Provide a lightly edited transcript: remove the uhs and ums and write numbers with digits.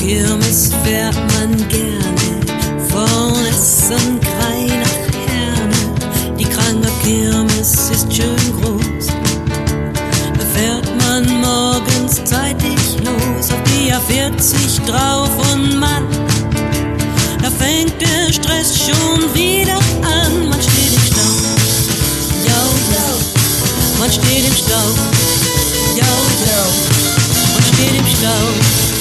Kirmes fährt man gerne, von Essen-Krei nach Herne. Die Kranger Kirmes ist schön groß, da fährt man morgens zeitig los, auf die A40 drauf und Mann, da fängt der Stress schon wieder an. Man steht im Stau, yo, yo, man steht im Stau, yo, yo, man steht im Stau.